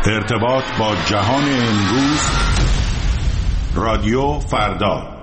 ارتباط با جهان امروز. رادیو فردا.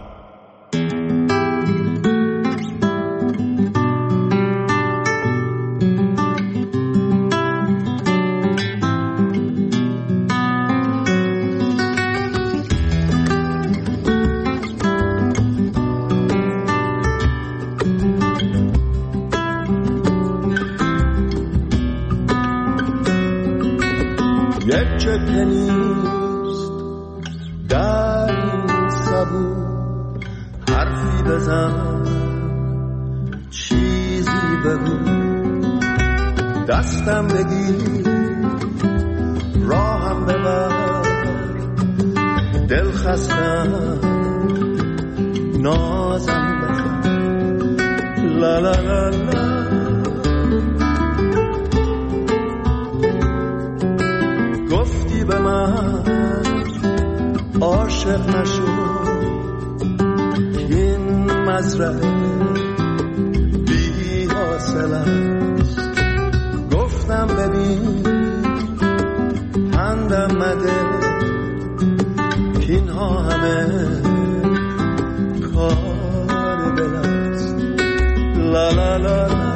یک جبهه نیست در این سبو، حرفی بزن چیزی بگو، دستم بگیر راهم ببر، دل خستم نازم بخر، لا لا لا لا. گفتی به من عاشق نشو، این مزرعه بی حاصل است. گفتم ببین پندم مده، اینها همه کار دل است. لا لا لا لا.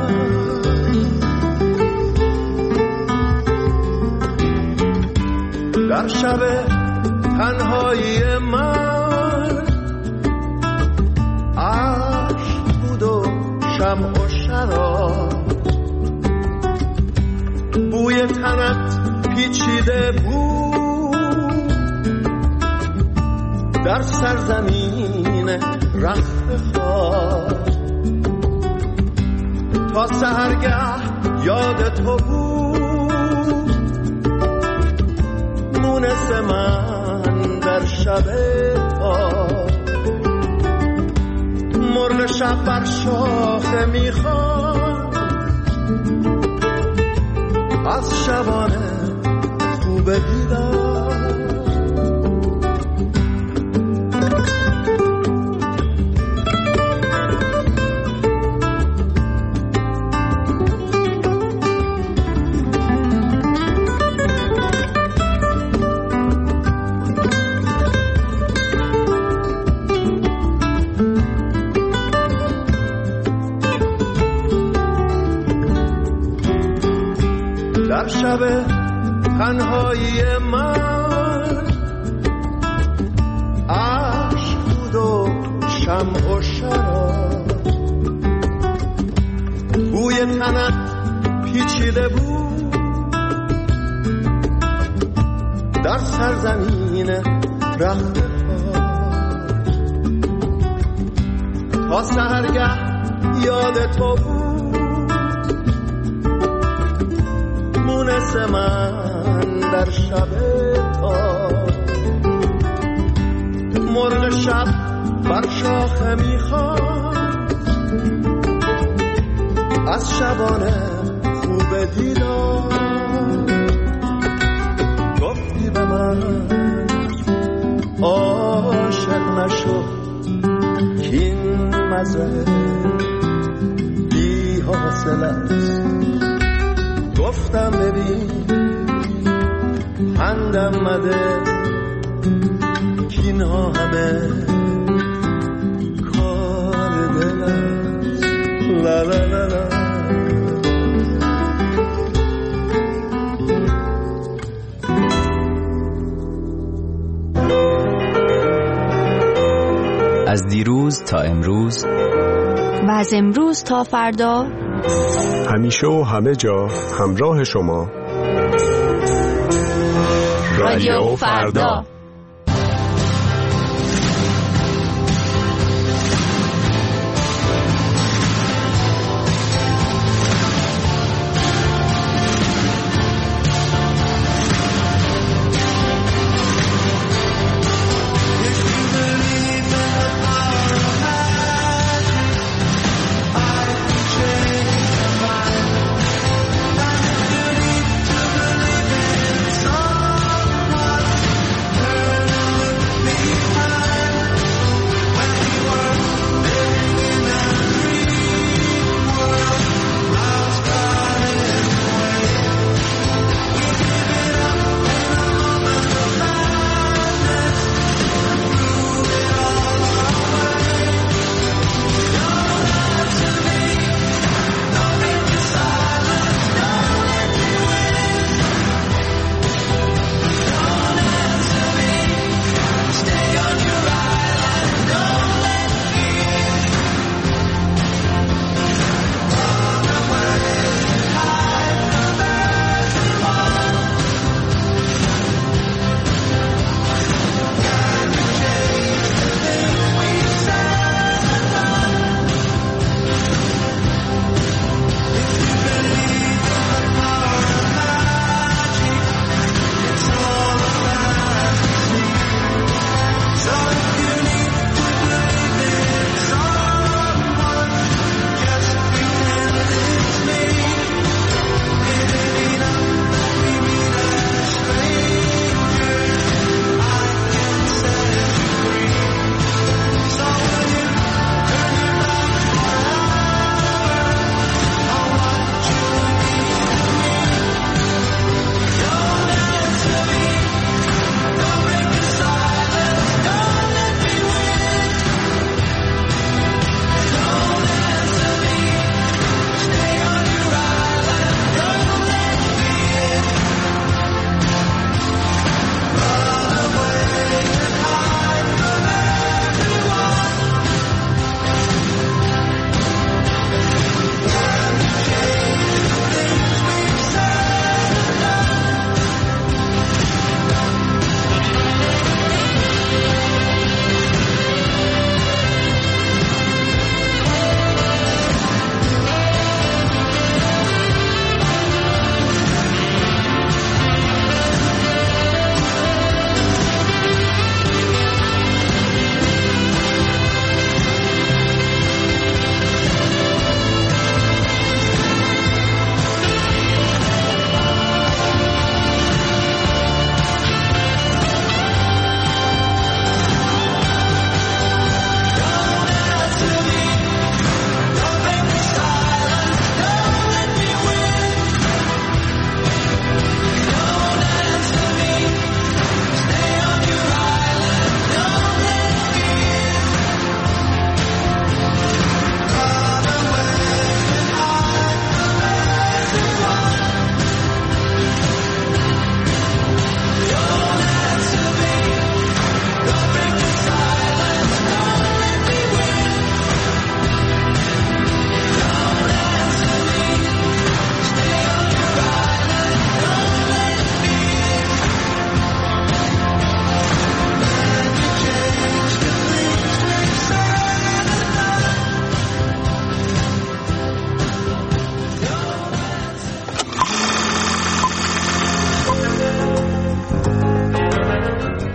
در شب تنهایی من عشق بود و شمع و شراب، بوی تنت پیچیده بود در سرزمین رخت خواب، تا سحرگه یاد تو بود مونس من در شب تاب. مرغ شب بر شاخه میخواد از شبانه خوب دیدار. در شب تنهایی من عشق بود و شمع و شراب، بوی تنت پیچیده بود در سرزمین رخت خواب، تا سحرگه یاد تو بود مونس من در شب تاب. مرغ شب بر شاخه میخواد از شبانه خوب دیدار. گفتی به من عاشق نشو، کین مزرعه بی حاصل است. گفتم ببین پندم مده، کینها همه کار دل است. لا لا لا لا. از دیروز تا امروز و از امروز تا فردا، همیشه و همه جا همراه شما. رادیو فردا.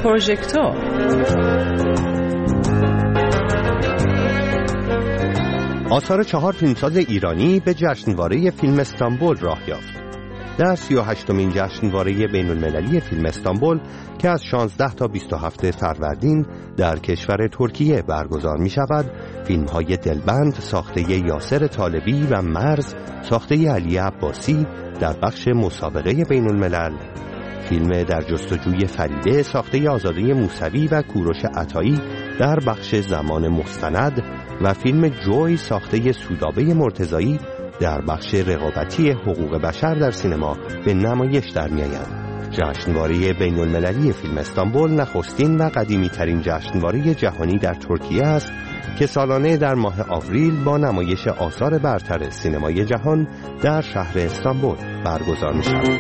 پروژکتور. آثار 4 فیلمساز ایرانی به جشنواره فیلم استانبول راه یافت. در 38مین جشنواره بین‌المللی فیلم استانبول که از 16 تا 27 فروردین در کشور ترکیه برگزار می شود، فیلم‌های دلبند ساخته یاسر طالبی و مرز ساخته علی عباسی در بخش مسابقه بین‌الملل، فیلم در جستجوی فریده ساخته آزاده موسوی و کوروش عطایی در بخش زمان مستند و فیلم جوی ساخته سودابه مرتضایی در بخش رقابتی حقوق بشر در سینما به نمایش در می‌آید. جشنواره بین‌المللی فیلم استانبول نخستین و قدیمی ترین جشنواره جهانی در ترکیه است که سالانه در ماه آوریل با نمایش آثار برتر سینمای جهان در شهر استانبول برگزار می‌شود.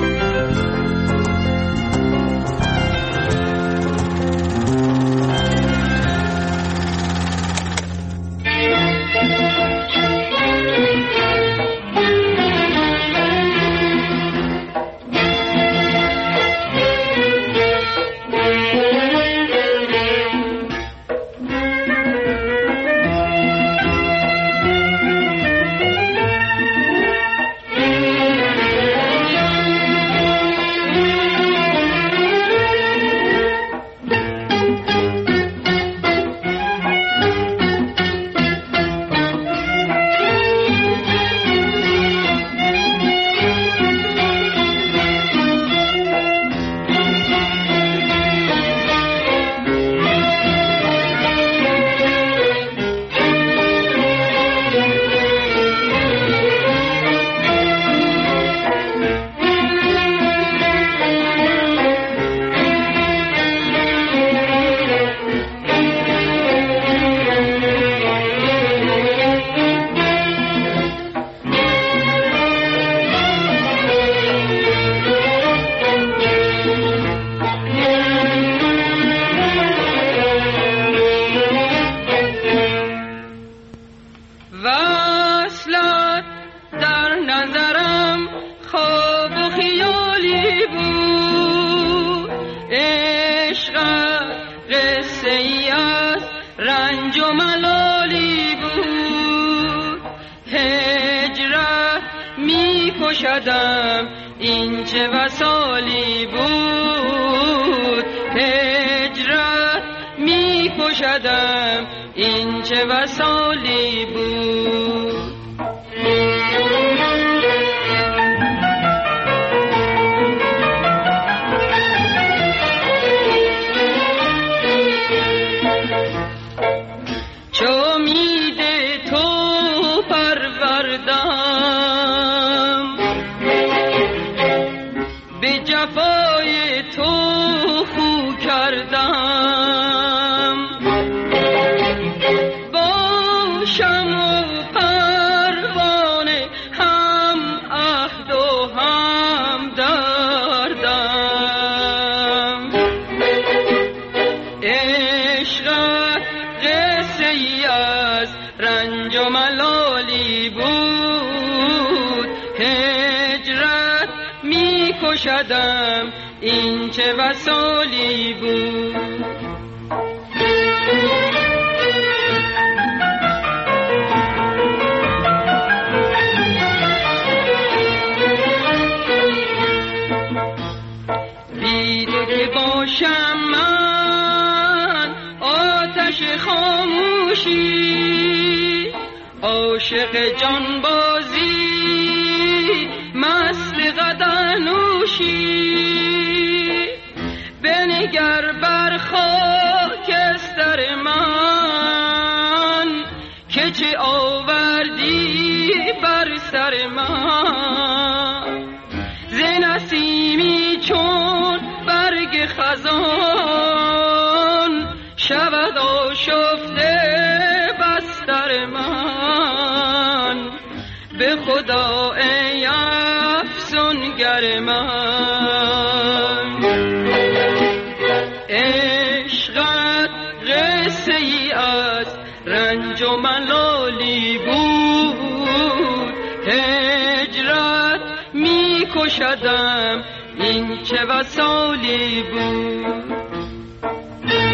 این چه وصالی بود، هجرت می کشدم این چه وصالی بود. کشدم این چه وصالی بود. بی تو که باشم من آتش خاموشی، عاشق جانبازی مست قدر نوشی، بنگر بر خاکستر من که چه آوردی بر سر من، ز نسیمی چون برگ خزان شود آشفته بستر من، به خدا ای افسونگر من، عشقت قصه ای از رنج و ملالی بود، هجرت می کشدم این چه وصالی بود.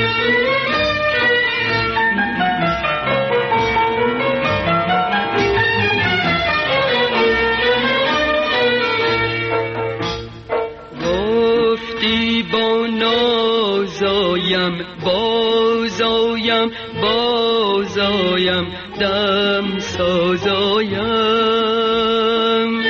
بازایم دم سازایم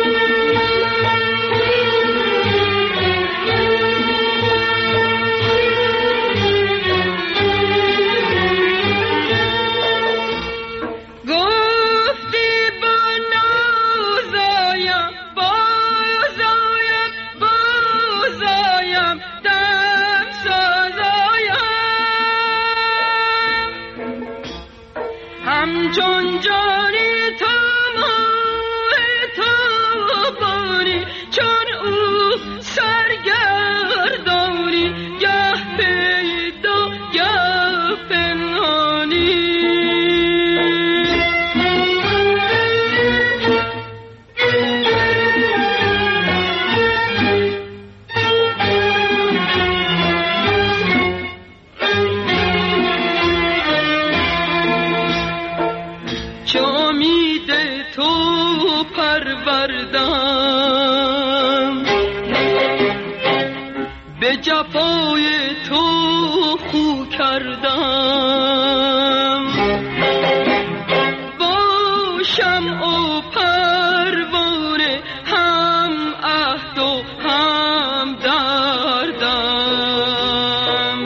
همچون جاری تا باری چون او سرگردانی گه پیدا گه پنهانی به جفای تو خو کردم با شمع و پروانه هم عهد و هم دردم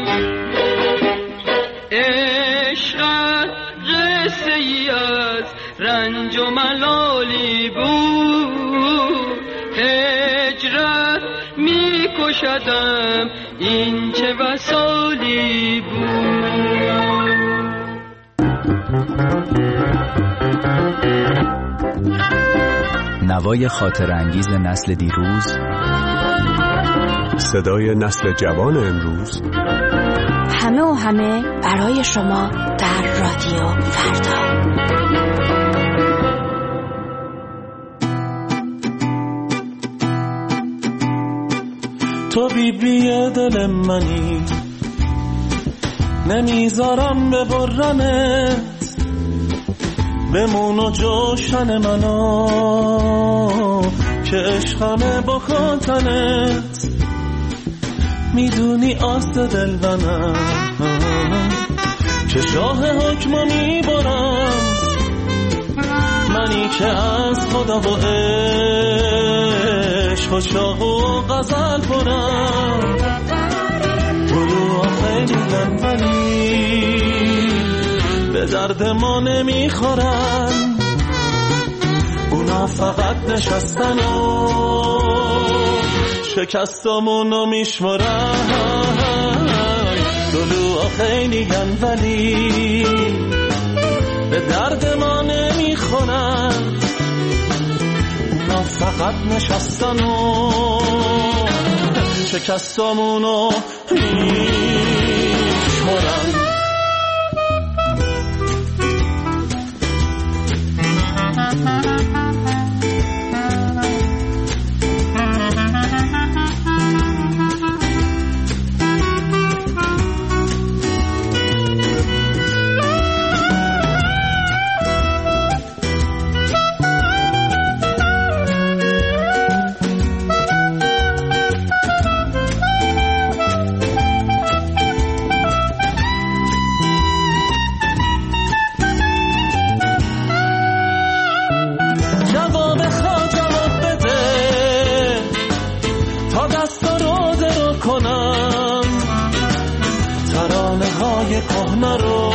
عشقت قصه ای از رنج و ملالی بود هجرت می کشدم این چه وصالی بود. نوای خاطر انگیز نسل دیروز، صدای نسل جوان امروز، همه و همه برای شما در رادیو فردا. تو بیبی دل منی نمیذارم ببرنت بمون و جوشن منو که عشقمه بکن-تنت میدونی آست دل منم که شاه حکمو میبرم منی که از خدا و عشق و شاه و غزل پرم گلوها خیلی ولی به درد ما نمیخورن اونا فقط نشستن و شکستامونو میشمرن گلوها خیلی ولی به درد ما نمیخورن اونا فقط نشستن و شکستامونو میشمرن. کهنه رو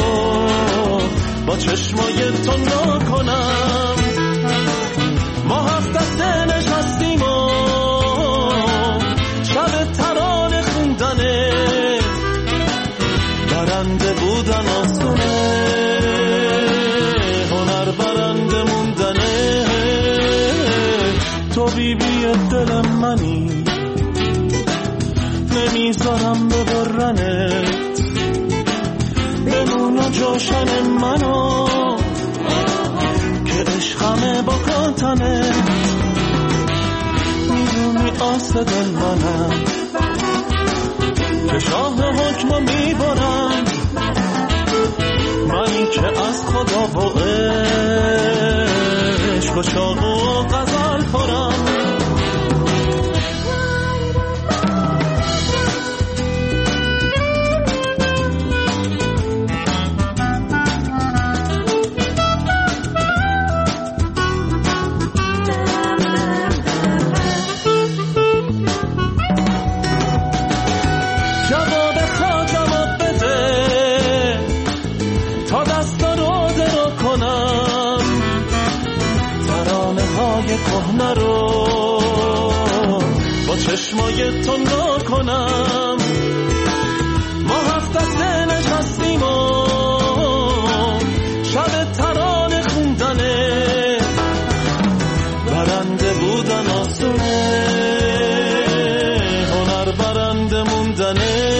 با چشمای تو نکنم ما هفت دسته نشستیم و شب ترانه خوندنه برنده بودن آسونه هنر برنده موندنه تو بیبی دل منی نمیذارم ببرنت بمون جوشن منو که عشقمه بکن-تنت میدونی آس دل منم که شاه حکم میبرم، منی که از خدا و عشق و شوق و غزل پرم. کهنه رو با چشمای تو نکنم. ما هفت دسته نشستیم و شب ترانه خوندنه، برنده بودن آسونه، هنر برنده موندنه.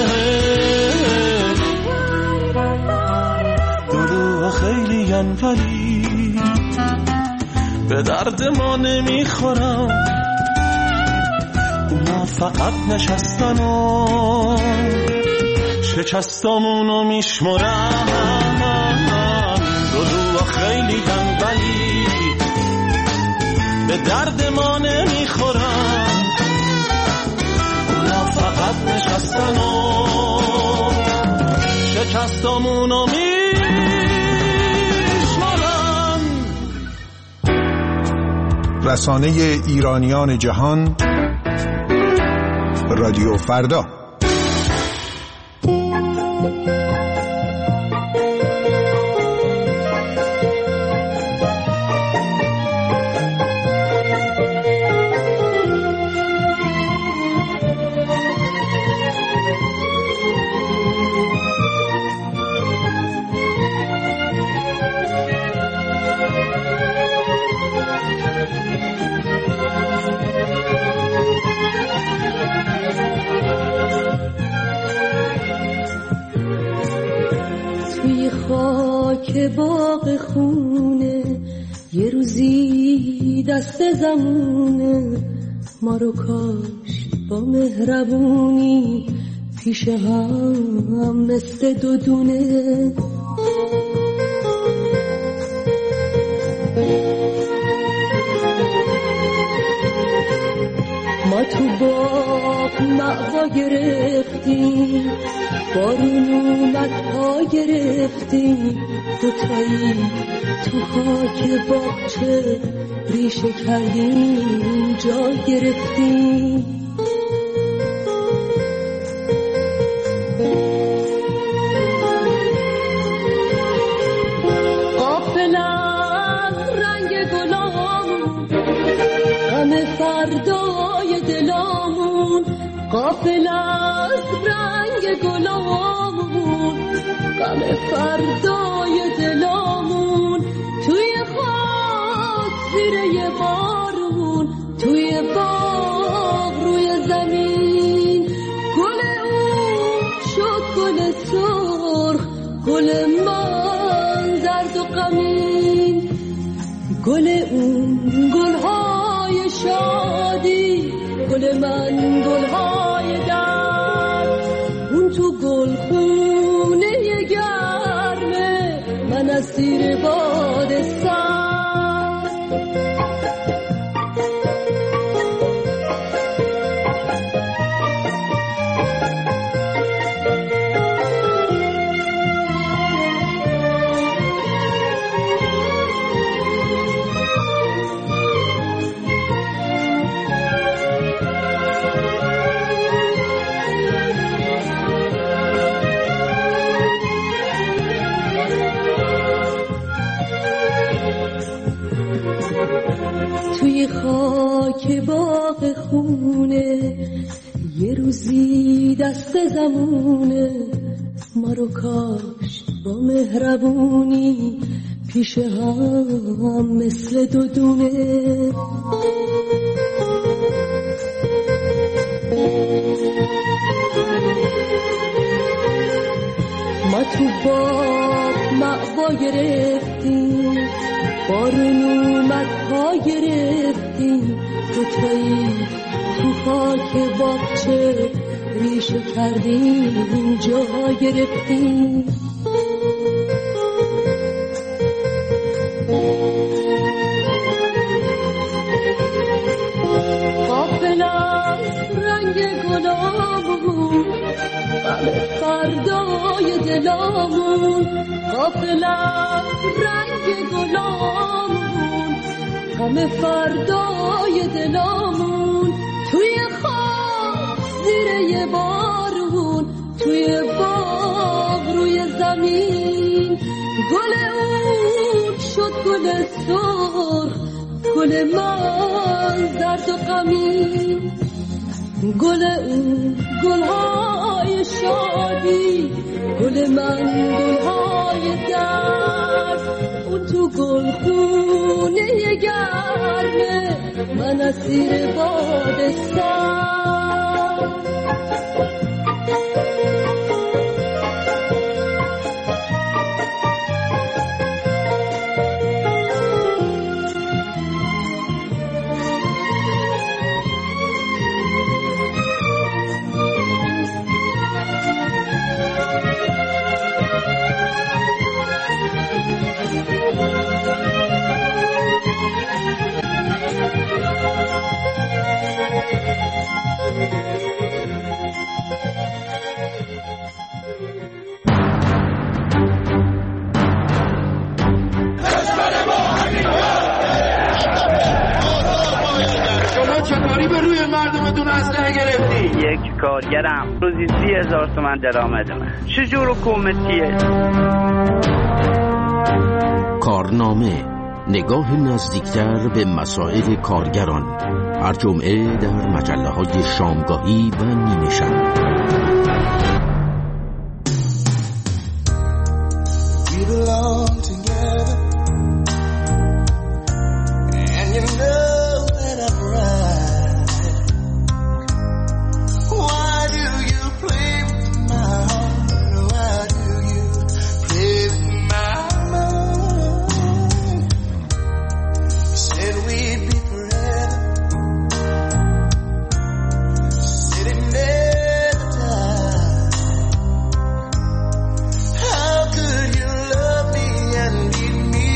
دلوها خیلی ولی به درد ما نمیخورم، اونا فقط نشستن و شکستامونو میشمرن. دلوها خیلی ولی به درد ما نمیخورن، اونا فقط نشستن و شکستامونو میشمرن. رسانه ایرانیان جهان، رادیو فردا. که باغ خونه یه روزی دست زمونه، ما رو کاشت با مهربونی پیش هم مثل دو دونه. ما تو باغ مأوا گرفتیم، بارون اومد پا گرفتیم، دوتایی تو خاک باغچه ریشه کردیم جا گرفتیم. غافلم رنگ گلامون، غم فردای دلامون، غافل از رنگ گلامون، غم فردای دلامون. توی خاک زیر یه بارون، توی باغ روی زمین، گل اون شد گل سرخ، گل من زرد و غمین، گل اون گلهای شادی، گل من گلهای درد. اون تو گلخونه گرمه، من اسیر باد سرد. توی خاک باغ خونه یه روزی دست زمونه، ما رو کاشت با مهربونی پیش هم مثل دو دونه. ما تو باغ مأوا گرفتیم، بارون اومد پا گرفتیم، دوتایی تو خاک باغچه ریشه کردیم جا گرفتیم. غافل از رنگ گلامون غم فردای دلامون، غافل از رنگ گلامون غم فردای دلامون. توی خواب زیر یه بارون، توی باغ روی زمین، گل اون شد گل سرخ، گل من زرد و غمین. گل اون گلهای شادی، گل من گلهای درد. اون تو گلخونه گرمه، من اسیر باد سرد. یک کارگرم روزی 30,000 تومان درآمد من. چجور حکومتیه؟ کارنامه، نگاه نزدیکتر به مسائل کارگران، هر جمعه در مجله‌های شامگاهی و نیمه شب. How could you love me and leave me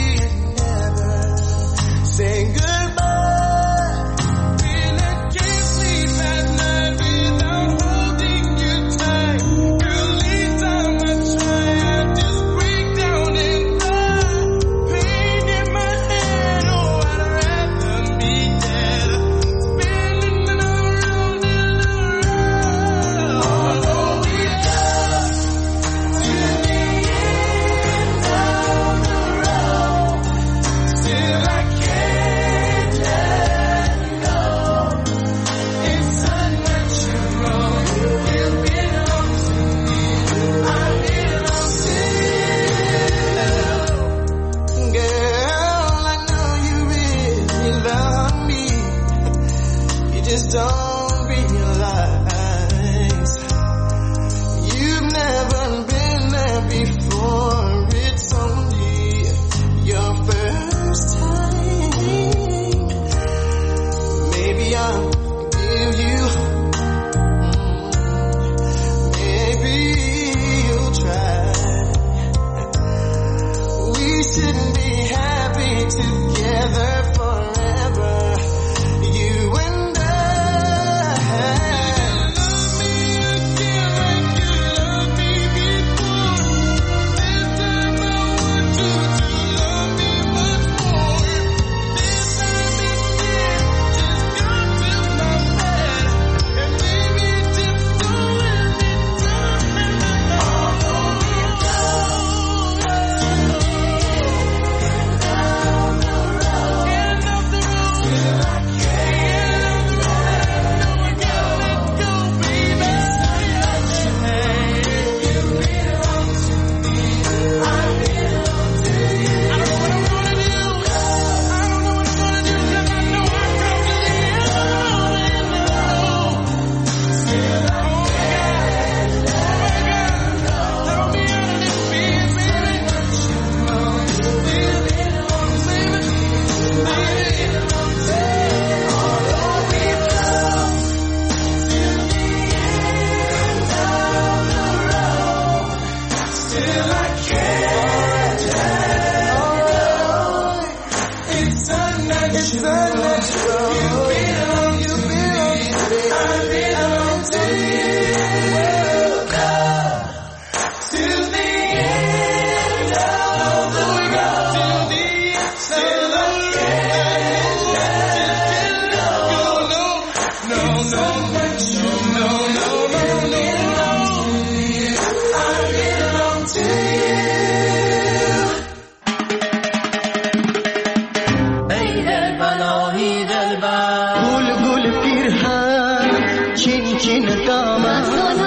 چین دامن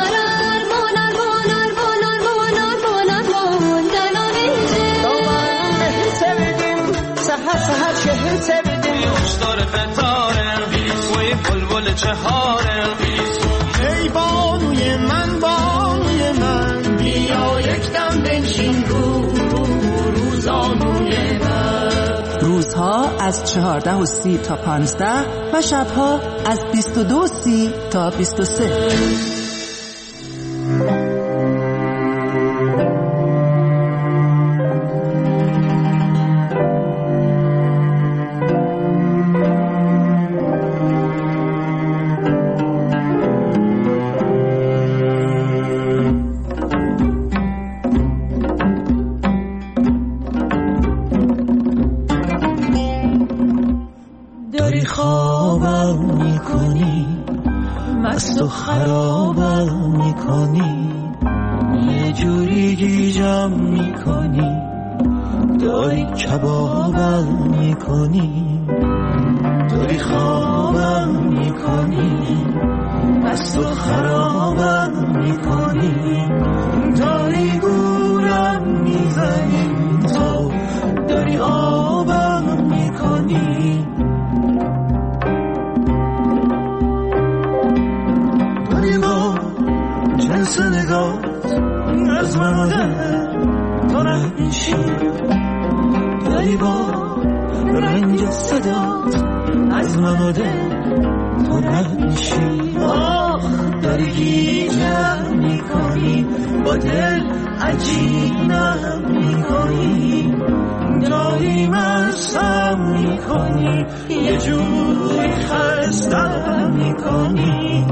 سهر شهر سبدیم یوشتار فتاره وی بلبل چهاره ای بانوی من بیا یک دم بنشین روزانوی من. روزها از 14:30 تا 15 و شبها از 22:30 تا 23. خوابم میکنی مست و خرابم میکنی یه جوری گیجم میکنی داری کبابم میکنی داری خوابم میکنی مست و خرابم میکنی داری گولم میزنی تو داری آبم میکنی جنس نگات از من آده تو رد میشی داری با رنگ صدات از من آده تو رد میشی آخ داری گیجم میکنی با دل عجینم میکنی داری مستم میکنی یه جوری خستم میکنی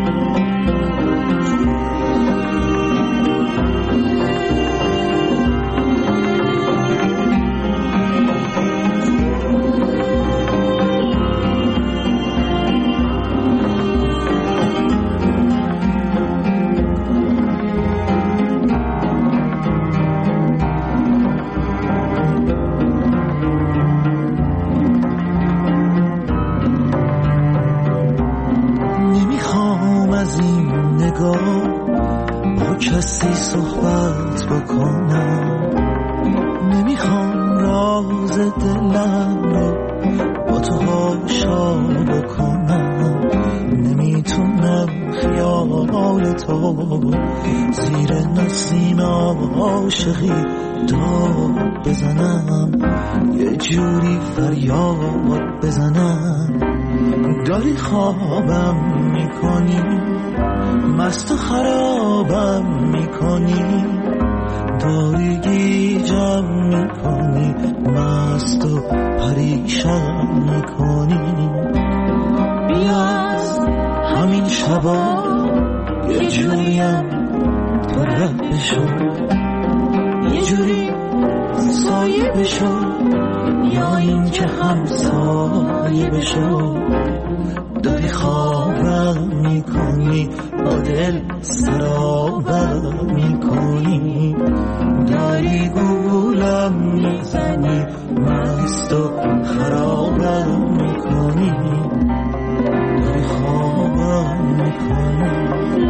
با کسی صحبت بکنم نمیخوام راز دلم رو با تو هاشا بکنم نمیتونم خیال تو زیر نسیم عاشقی داد بزنم یه جوری فریاد بزنم داری خوابم میکنی مست و خرابم میکنی داری گیجم میکنی مست و پریشان میکنی بیا از همین شبا یه جوریم تو رد بشو یه جوری سایه بشو یا این که همسایه بشو داری خوابم میکنی با دل سرابم میکنی داری گولم میزنی مست و خرابم میکنی داری خوابم میکنی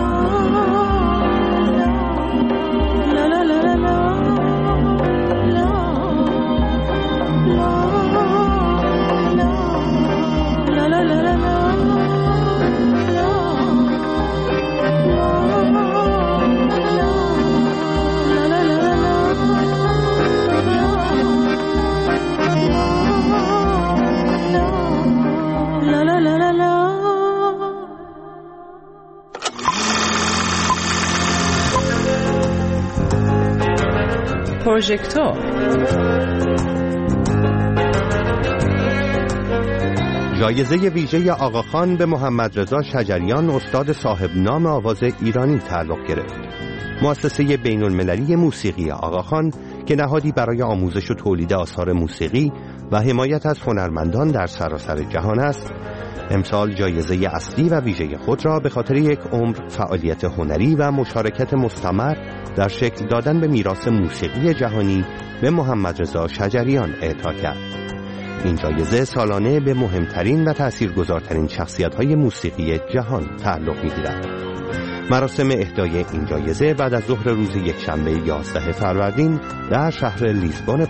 لا لا لا لا لا لا لا لا پروژکتور جایزه ویژه آقاخان به محمد رضا شجریان استاد صاحب نام آواز ایرانی تعلق گرفت. مؤسسه بین‌المللی موسیقی آقاخان که نهادی برای آموزش و تولید آثار موسیقی و حمایت از هنرمندان در سراسر جهان است، امسال جایزه اصلی و ویژه خود را به خاطر یک عمر فعالیت هنری و مشارکت مستمر در شکل دادن به میراث موسیقی جهانی به محمد رضا شجریان اعطا کرد. این جایزه سالانه به مهمترین و تأثیرگذارترین شخصیت‌های موسیقی جهان تعلق می‌گیرد. مراسم اهدای این جایزه بعد از ظهر روز یکشنبه 11 فروردین در شهر لیزبون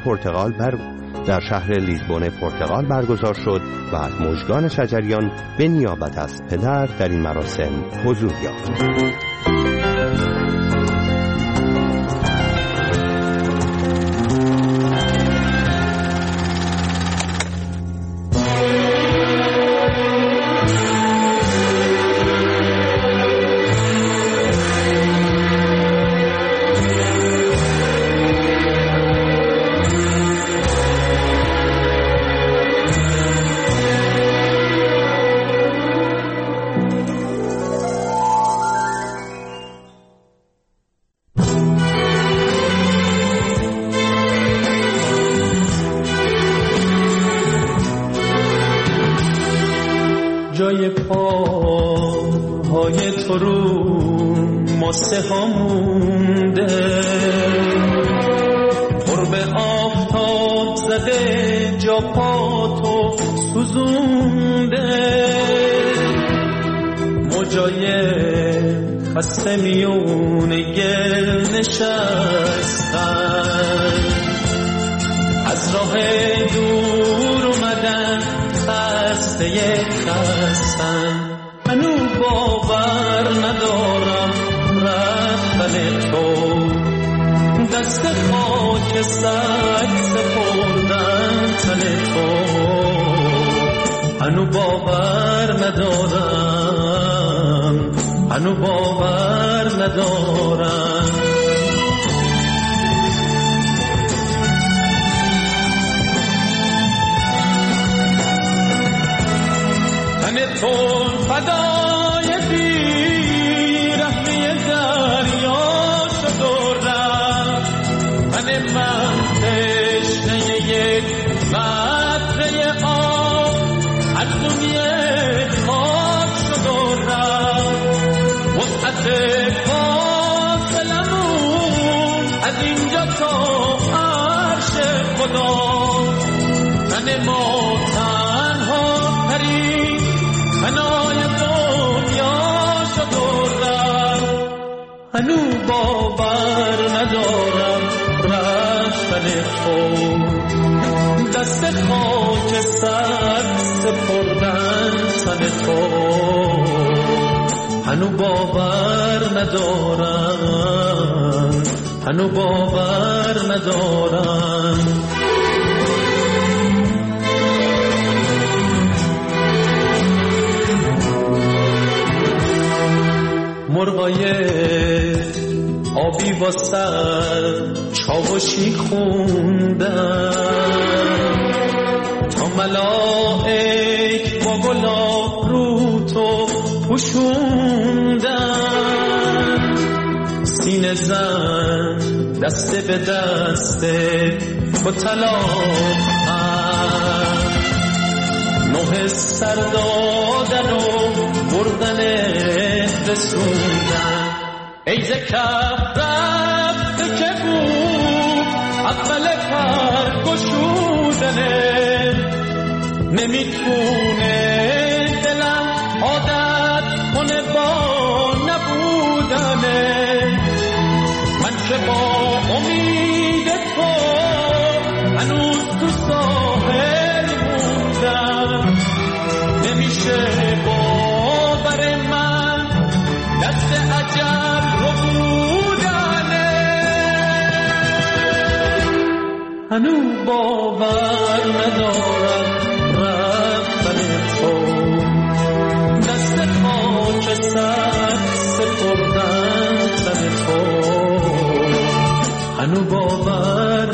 پرتغال برگزار شد و از مژگان شجریان به نیابت از پدر در این مراسم حضور یافت. جای پاهای تو رو ماسه ها مونده، قرب آفتاب زده جا پا تو سوزونده، موجای خسته میونه گل نشستن، از راه دور اومدن خستن، منو باور ندارم رفتن تو، دست خاک سگ سپردن تن تو، منو باور ندارم تو فدای بیرحمی دریا شد و رفت، من تشنه یک قطره آب از دنیا خاک شد و رفت، وسعت فاصلمون از اینجا تا عرش خدا، من ما تنها ترین منای دنیا شد و رفت، هنو باور ندارم رفتن تو، دست خاک سر سپردن تن تو، هنو باور ندارم مرغای آبی با سر چاوشی خوندن، تا ملائک با گلاب رو تو پوشوندن، سینه زن دست به دست با طلاق نوح سر دادن و بردن رسوندن، ای زکف رفته که بود اول پر گشودنه، نمیتونه دلم عادت کنه با نبودنه، من که با امید تو هنوز تو ساحل موندم، نمیشه باور من دست اجل رو بودنه، هنو باور ندارم رفتن تو، دست خاک سر سپردن تن تو، هنو باور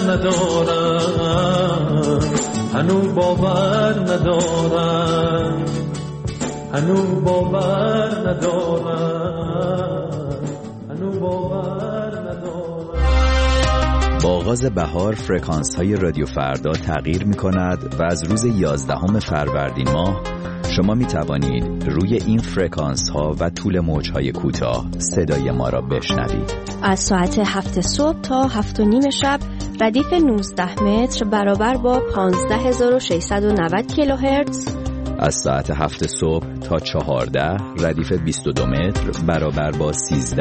ندارم هنو باور ندارم هنو باور ندارم هنو باور ندارم. با آغاز بهار فرکانس های رادیو فردا تغییر می کند و از روز 11 فروردین ماه شما می توانید روی این فرکانس ها و طول موج های کوتاه صدای ما را بشنوید. از ساعت 7 صبح تا 7:30 شب ردیف 19 متر برابر با 15690 کیلوهرتز. از ساعت 7 صبح تا 14 ردیف 22 متر برابر با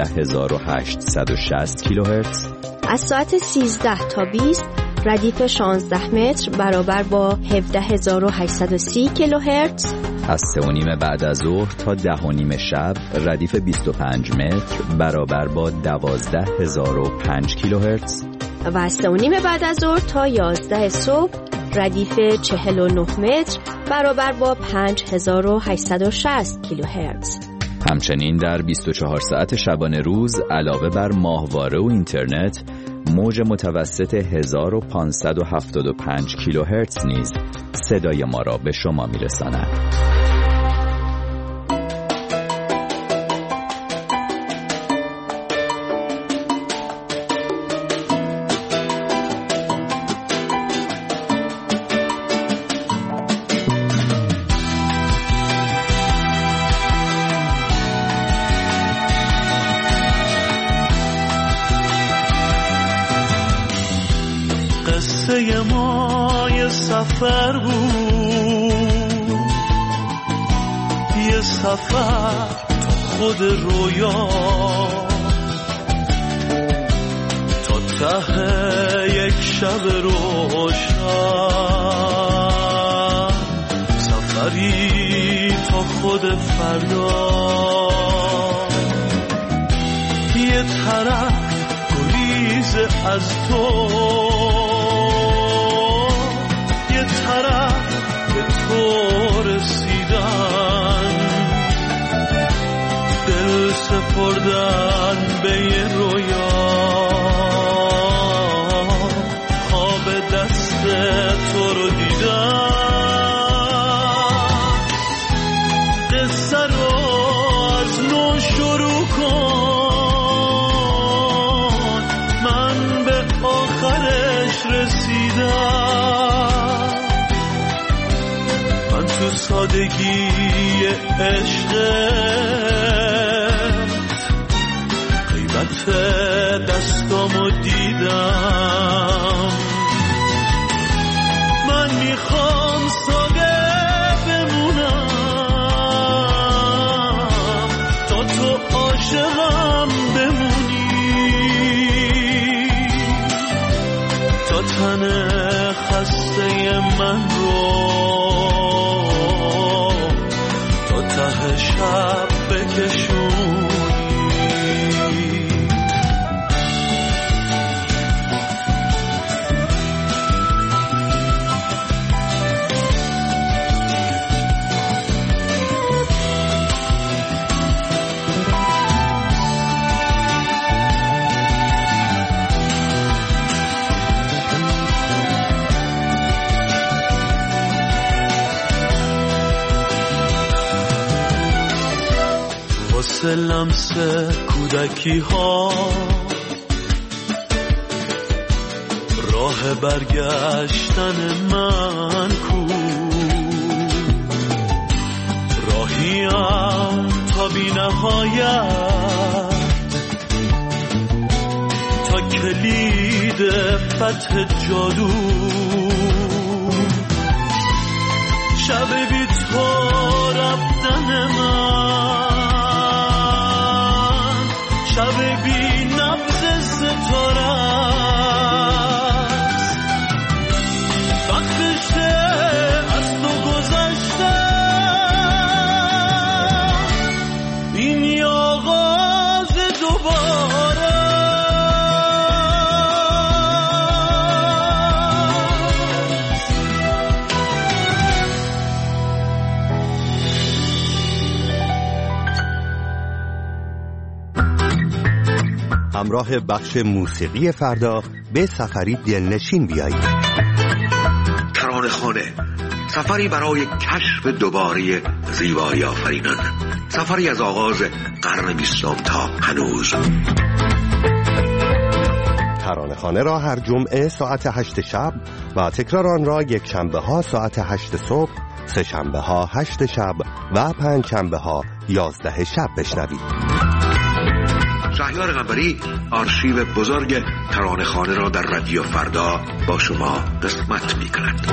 13860 کیلوهرتز. از ساعت 13 تا 20 ردیف 16 متر برابر با 17830 کیلوهرتز. از 3:30 بعد از ظهر تا 10:30 شب ردیف 25 متر برابر با 12005 کیلوهرتز. و از 3:30 بعد از ظهر تا 11 صبح ردیف 49 متر برابر با 5860 کیلوهرتز. همچنین در 24 ساعت شبانه روز علاوه بر ماهواره و اینترنت، موج متوسط 1575 کیلوهرتز نیز صدای ما را به شما میرساند. قصه ما یه سفر بود، یه سفر تو خود رویا، تا ته یک شب روشن، سفری تا خود فردا. یه طرف گریز از تو، یه طرف به تو رسیدن، دل سپردن به یه رویا، خواب دست تو رو دیدن. قصه رو از نو شروع کن، من به آخرش رسیدم. من تو سادگی عشقت غیبت دستامو دیدم. من میخوام ساده بمونم تا تو عاشقم بمونی، تا تن خسته من رو تا ته شب بکشونی. واسه لمس کودکی ها راه برگشتن من کو، راهیم تا بی نهایت، تا کلید فتح جادو. شب بی تو رفتن من، شب بی نبض ستاره است، وقتشه از تو گذشتم، این آغاز دوباره. همراه بخش موسیقی فردا به سفری دلنشین بیایید. ترانه‌خانه، سفری برای کشف دوباره زیبایی آفرینان، سفری از آغاز قرن 20 تا هنوز. ترانه‌خانه را هر جمعه ساعت 8 شب و تکرار آن را یک شنبه ها ساعت 8 صبح، سه شنبه ها 8 شب و پنج شنبه ها 11 شب بشنوید. شهریار قنبری آرشیو بزرگ ترانه‌خوانه را در رادیو فردا با شما قسمت می‌کند.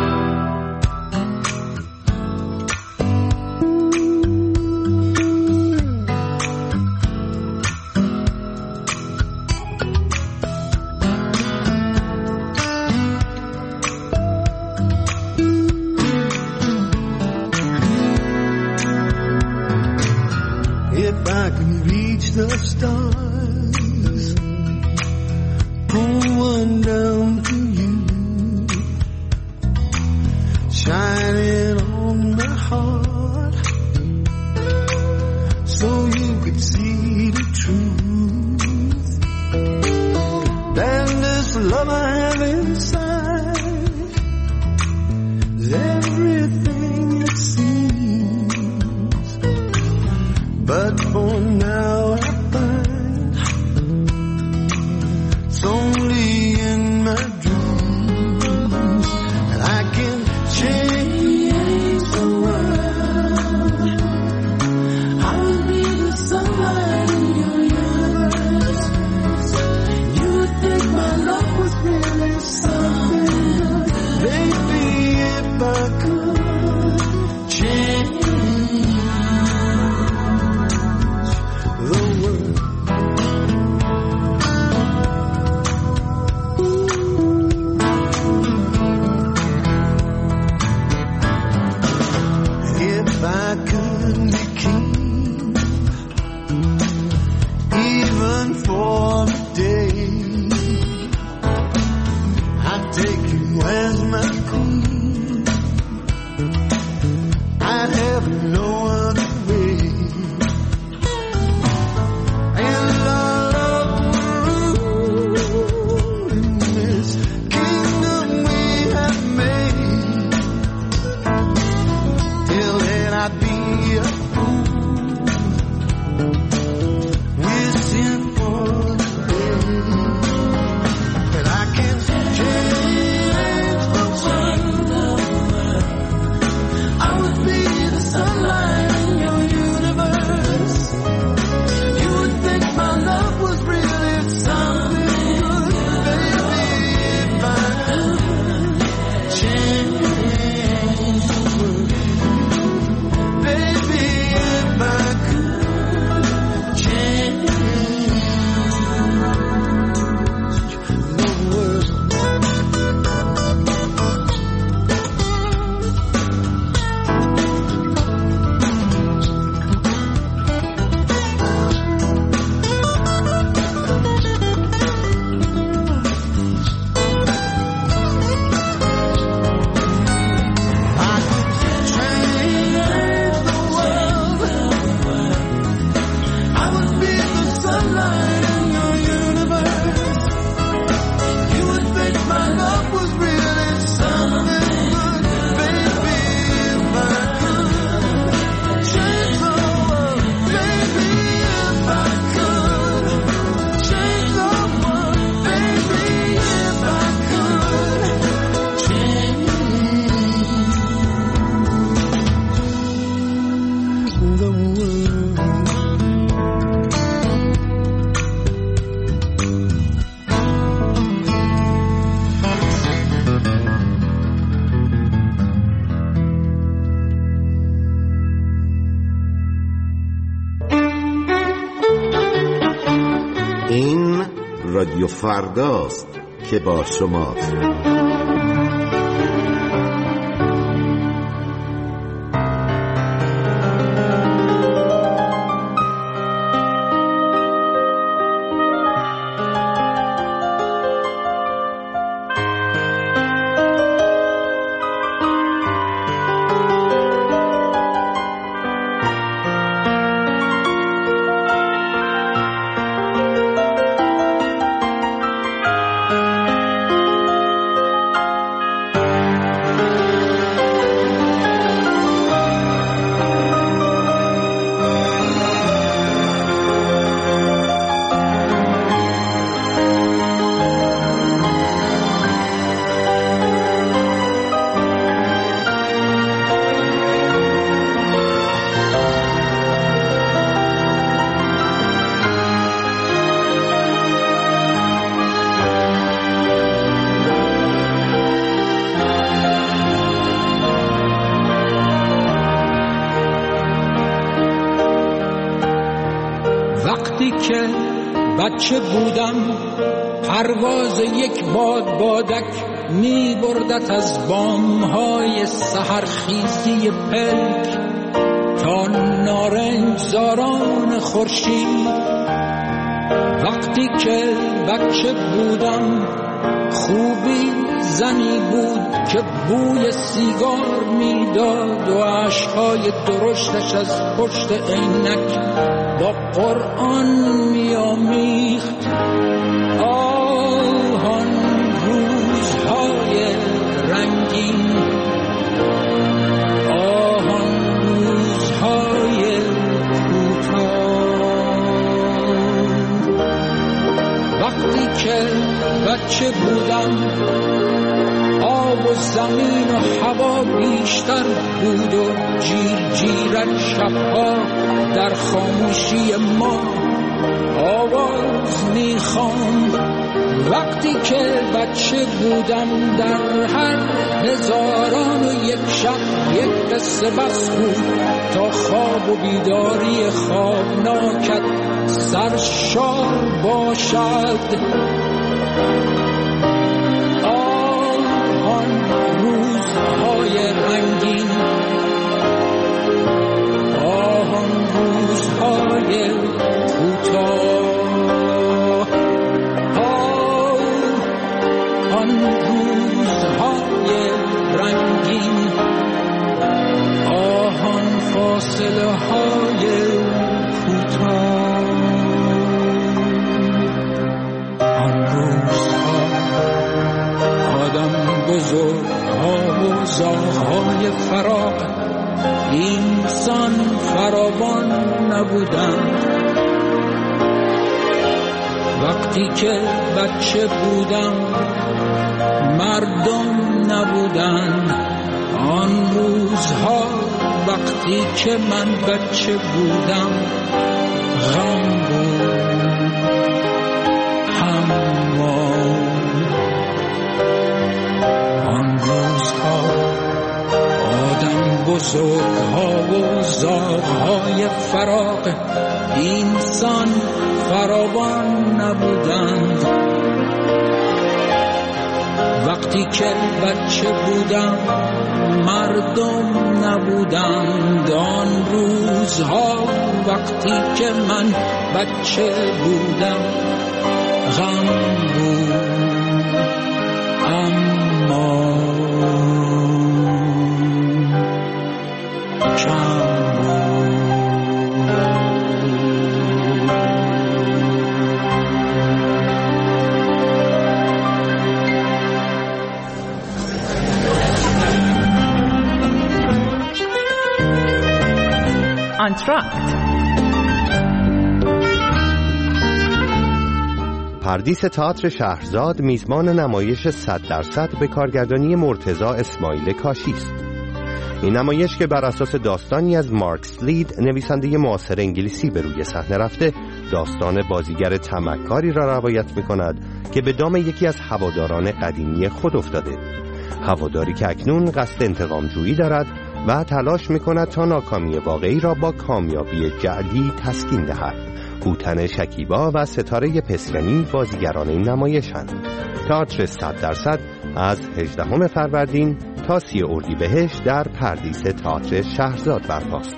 رادیو فرداست که با شماست. وقتی که بچه بودم پرواز یک بادک می بردت از بامهای سحرخیزی پلک تا نارنج زاران خورشید. وقتی که بچه بودم خوبی زنی بود که بوی سیگار میداد و اشک‌های درشتش از پشت عینک با قرآن میامیخت. آن روزهای رنگین، آن روزهای کوتاه. وقتی که بچه بودم آب و زمین و هوا بیشتر بود و جیرک شبها در خاموشی ما آواز میخواند. وقتی که بچه بودم در هر هزاران و یک شب یک قصه بس بود تا خواب و بیداری خوابناکت سرشار باشد. آن روزهای رنگین، آن روزهای کوتاه، آن روزهای رنگین، آن فاصله های کوتاه. آن روزها آدم بزرگها و زاغهای فراق اینسان فراوان نبودند. وقتی که بچه بودم مردم نبودند. آن روزها وقتی که من بچه بودم غم بود. اما آن روزها آدم بزرگها و زاغهای فراق اینسان فراوان نبودند. وقتی که بچه بودم مردم نبودند. آن روزها وقتی که من بچه بودم غم بود. اما کم بود. آنتراکت. پردیس تئاتر شهرزاد میزبان نمایش 100% به کارگردانی مرتضی اسماعیل کاشی است. این نمایش که بر اساس داستانی از مارک سلید نویسنده معاصر انگلیسی به روی صحنه رفته، داستان بازیگر طمعکاری را روایت می‌کند که به دام یکی از هواداران قدیمی خود افتاده. هواداری که اکنون قصد انتقام جویی دارد و تلاش می‌کند تا ناکامی واقعی را با کامیابی جعلی تسکین دهد. هوتن شکیبا و ستاره پسکنی بازیگران این نمایش‌اند. تئاتر 100% از 18 فروردین تا 30 اردیبهشت در پردیس تئاتر شهرزاد برپاست.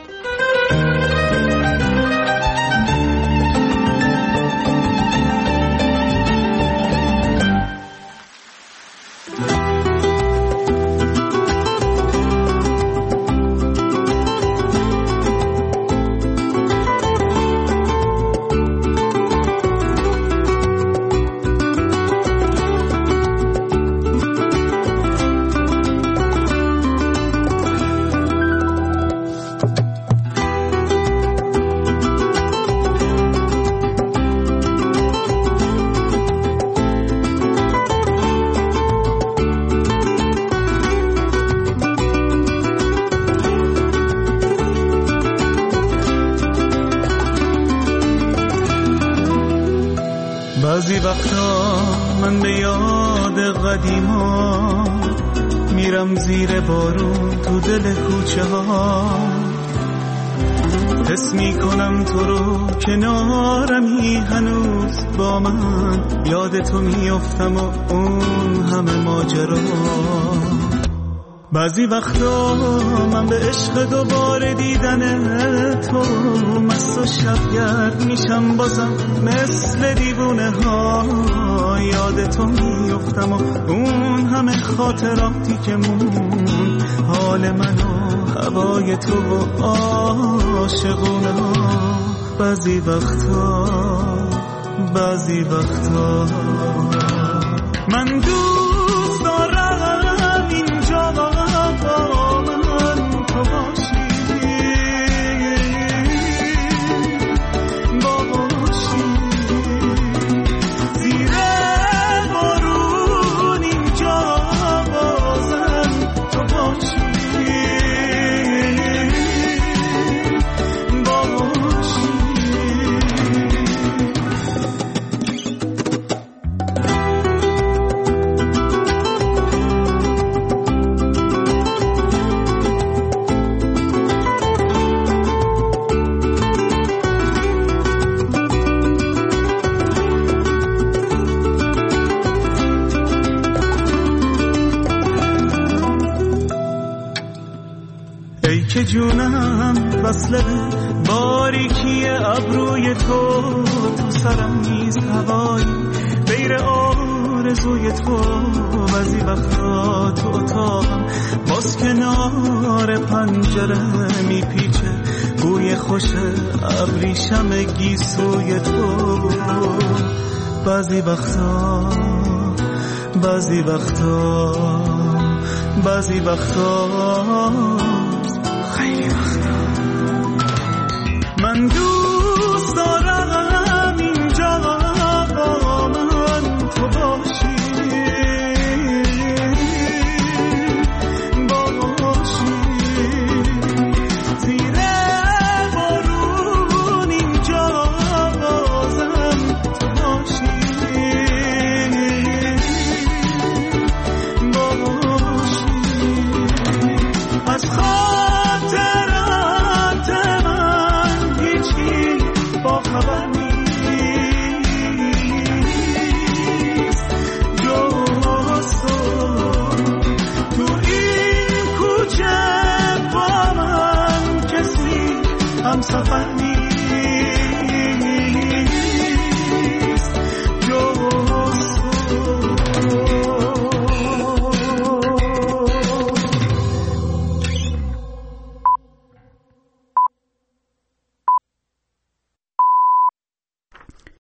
بعضی وقتا من به یاد قدیما میرم زیر بارون تو دل کوچه ها، حس میکنم تو رو کنارمی هنوز با من، یاد تو میافتم و اون همه ماجرا. بعضی وقتا من به عشق دوباره دیدن تو مست و شبگرد میشم بازم مثل دیوونه ها، یاد تو میافتم و اون همه خاطراتی که مون، حال من و هوای تو و عاشقونه ها. بعضی وقتا من دوست دارم اینجا با من تو باشی، زیر بارون اینجا بازم تو باشی. که جونم وصله باریکی ابروی تو سرم نیست هوایی غیر آرزوی تو. بعضی وقتا تو اتاقم باز کنار پنجره میپیچه بوی خوش ابریشم گیسوی تو. بعضی وقتا